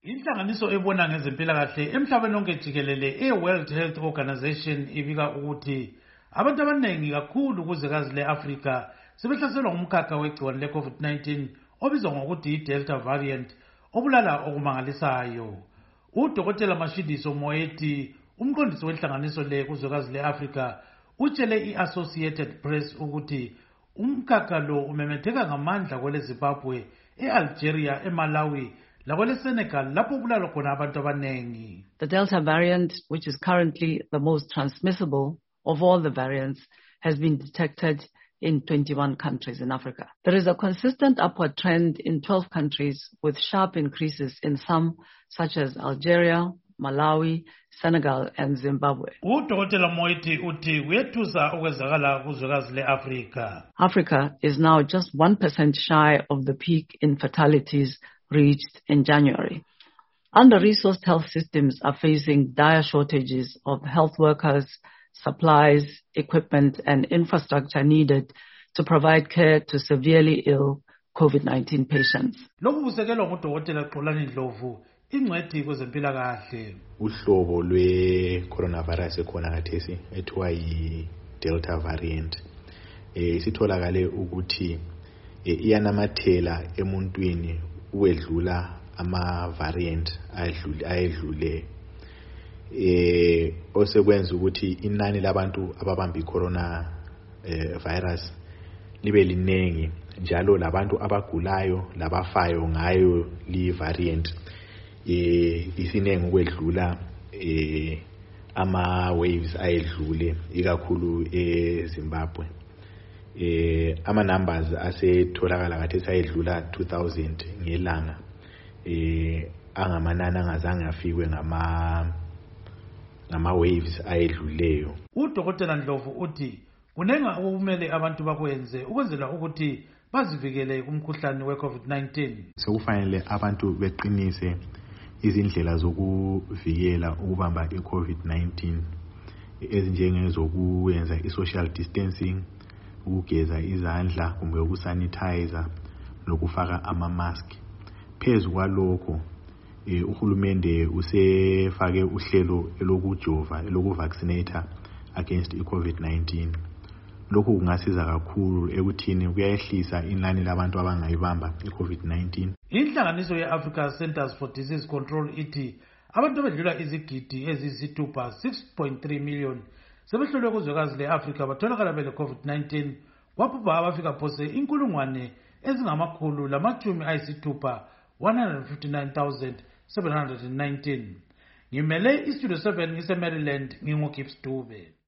Inhlanganiso ebona ngezempilakahle emhlabeni wonke jikelele e-World Health Organization ibika ukuthi abantu abaningi kakhulu kuzwekazi le-Afrika sebehlaselwa ngumkhakha wegciwane le-COVID-19 obizwa ngokuthi i-Delta variant obulala okumangalisayo. UDokotela Mashindiso Moeti, umqondisi wenhlanganiso le kuzwekazi le-Afrika, utshele i-Associated Press ukuthi umkhakha lo umemetheka ngamandla kwele-Zimbabwe, e-Algeria, eMalawi, The Delta variant, which is currently the most transmissible of all the variants, has been detected in 21 countries in Africa. There is a consistent upward trend in 12 countries with sharp increases in some, such as Algeria, Malawi, Senegal, and Zimbabwe. Africa is now just 1% shy of the peak in fatalities reached in January. Under-resourced health systems are facing dire shortages of health workers, supplies, equipment, and infrastructure needed to provide care to severely ill COVID-19 patients. Uhlobo lwe-coronavirus ekhona khathesi ethiwa yi-Delta variant sitholakale ukuthi iyanamathela emuntwini uwedlula ama-variant ayedlule osekwenza ukuthi inani labantu ababamba i-corona virus libe linengi, njalo labantu abagulayo labafayo ngayo li-variant isinengi ukwedlula ama-waves ayedlule ikakhulu eZimbabwe. Ama-numbers asetholakala khathesi ayedlula 2000 ngelanga angamanani angazange afikwe ngama-waves ayedluleyo. UDokotela Ndlovu uthi kunenga okumele abantu bakwenze ukwenzela ukuthi bazivikele kumkhuhlane we-COVID-19. Sekufanele abantu beqinise izindlela zokuvikela ukubamba i-COVID-19 ezinjengezokuyenza i-social distancing, ukugeza izandla kumbe ukusanitizer nokufaka ama-mask. Phezu kwalokho uhulumende usefake uhlelo elokujova elokuvaccinate against i-COVID-19. Lokhu kungasiza kakhulu ekuthini kuyayehlisa inani labantu abangayibamba i-COVID-19. Inhlanganiso ye-Africa Centers for Disease Control ithi abantu abedlula izigidi eziyisithupha 6.3 million sebehlolwe kuzwekazi le-Afrika batholakala bele-COVID-19 kwabhubha abafika phose 159,719. Ngimele iStudio 7 ngise-Maryland, nginguGibbs Dube.